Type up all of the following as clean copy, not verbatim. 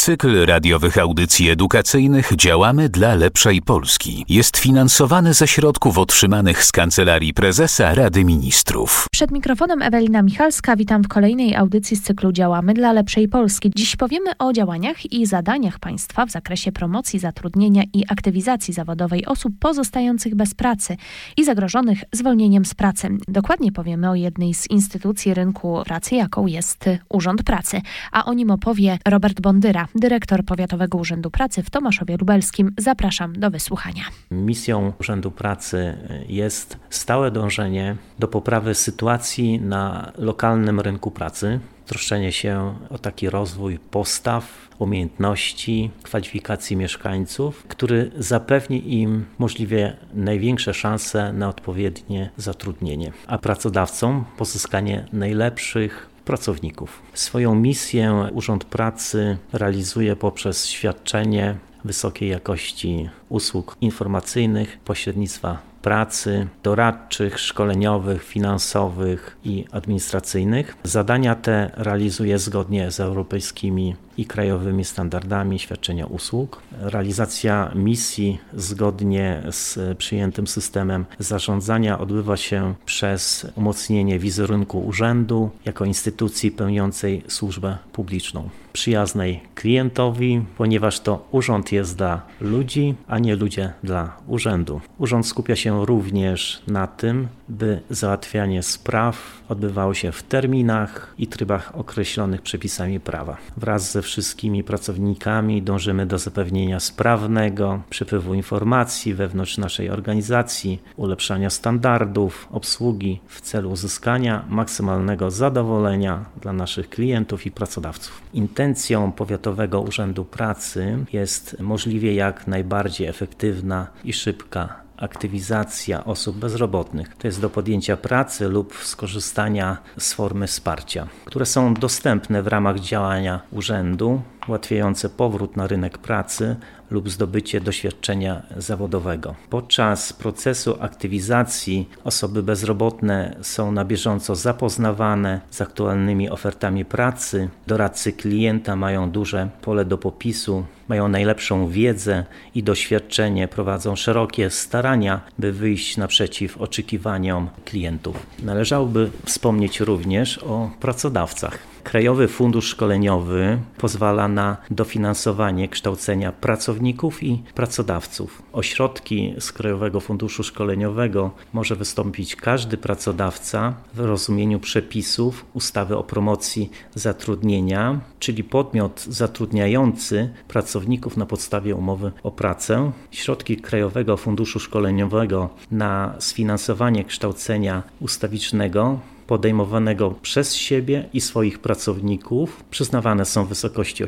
Cykl radiowych audycji edukacyjnych Działamy dla lepszej Polski jest finansowany ze środków otrzymanych z Kancelarii Prezesa Rady Ministrów. Przed mikrofonem Ewelina Michalska, witam w kolejnej audycji z cyklu Działamy dla lepszej Polski. Dziś powiemy o działaniach i zadaniach państwa w zakresie promocji zatrudnienia i aktywizacji zawodowej osób pozostających bez pracy i zagrożonych zwolnieniem z pracy. Dokładnie powiemy o jednej z instytucji rynku pracy, jaką jest Urząd Pracy. A o nim opowie Robert Bondyra, dyrektor Powiatowego Urzędu Pracy w Tomaszowie Lubelskim. Zapraszam do wysłuchania. Misją Urzędu Pracy jest stałe dążenie do poprawy sytuacji na lokalnym rynku pracy, troszczenie się o taki rozwój postaw, umiejętności, kwalifikacji mieszkańców, który zapewni im możliwie największe szanse na odpowiednie zatrudnienie, a pracodawcom pozyskanie najlepszych pracowników. Swoją misję Urząd Pracy realizuje poprzez świadczenie wysokiej jakości usług informacyjnych, pośrednictwa pracy, doradczych, szkoleniowych, finansowych i administracyjnych. Zadania te realizuje zgodnie z europejskimi i krajowymi standardami świadczenia usług. Realizacja misji zgodnie z przyjętym systemem zarządzania odbywa się przez umocnienie wizerunku urzędu jako instytucji pełniącej służbę publiczną, przyjaznej klientowi, ponieważ to urząd jest dla ludzi, a nie ludzie dla urzędu. Urząd skupia się również na tym, by załatwianie spraw odbywało się w terminach i trybach określonych przepisami prawa. Wraz ze wszystkimi pracownikami dążymy do zapewnienia sprawnego przepływu informacji wewnątrz naszej organizacji, ulepszania standardów obsługi w celu uzyskania maksymalnego zadowolenia dla naszych klientów i pracodawców. Intencją Powiatowego Urzędu Pracy jest możliwie jak najbardziej efektywna i szybka aktywizacja osób bezrobotnych. To jest do podjęcia pracy lub skorzystania z formy wsparcia, które są dostępne w ramach działania urzędu, ułatwiające powrót na rynek pracy lub zdobycie doświadczenia zawodowego. Podczas procesu aktywizacji osoby bezrobotne są na bieżąco zapoznawane z aktualnymi ofertami pracy. Doradcy klienta mają duże pole do popisu, mają najlepszą wiedzę i doświadczenie, prowadzą szerokie starania, by wyjść naprzeciw oczekiwaniom klientów. Należałoby wspomnieć również o pracodawcach. Krajowy Fundusz Szkoleniowy pozwala na dofinansowanie kształcenia pracowników i pracodawców. O środki z Krajowego Funduszu Szkoleniowego może wystąpić każdy pracodawca w rozumieniu przepisów ustawy o promocji zatrudnienia, czyli podmiot zatrudniający pracowników na podstawie umowy o pracę. Środki Krajowego Funduszu Szkoleniowego na sfinansowanie kształcenia ustawicznego podejmowanego przez siebie i swoich pracowników przyznawane są w wysokości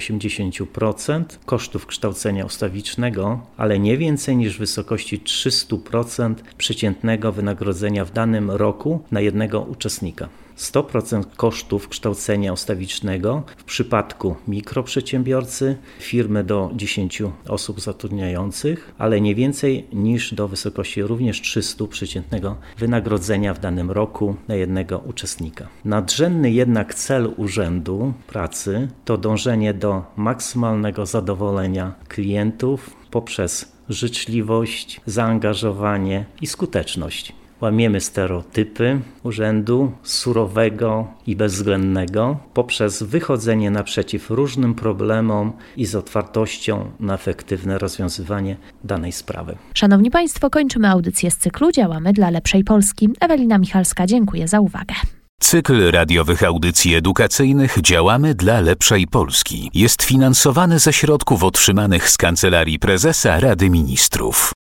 80% kosztów kształcenia ustawicznego, ale nie więcej niż w wysokości 300% przeciętnego wynagrodzenia w danym roku na jednego uczestnika. 100% kosztów kształcenia ustawicznego w przypadku mikroprzedsiębiorcy, firmy do 10 osób zatrudniających, ale nie więcej niż do wysokości również 300 przeciętnego wynagrodzenia w danym roku na jednego uczestnika. Nadrzędny jednak cel Urzędu Pracy to dążenie do maksymalnego zadowolenia klientów poprzez życzliwość, zaangażowanie i skuteczność. Łamiemy stereotypy urzędu surowego i bezwzględnego poprzez wychodzenie naprzeciw różnym problemom i z otwartością na efektywne rozwiązywanie danej sprawy. Szanowni Państwo, kończymy audycję z cyklu Działamy dla lepszej Polski. Ewelina Michalska, dziękuję za uwagę. Cykl radiowych audycji edukacyjnych Działamy dla lepszej Polski jest finansowany ze środków otrzymanych z Kancelarii Prezesa Rady Ministrów.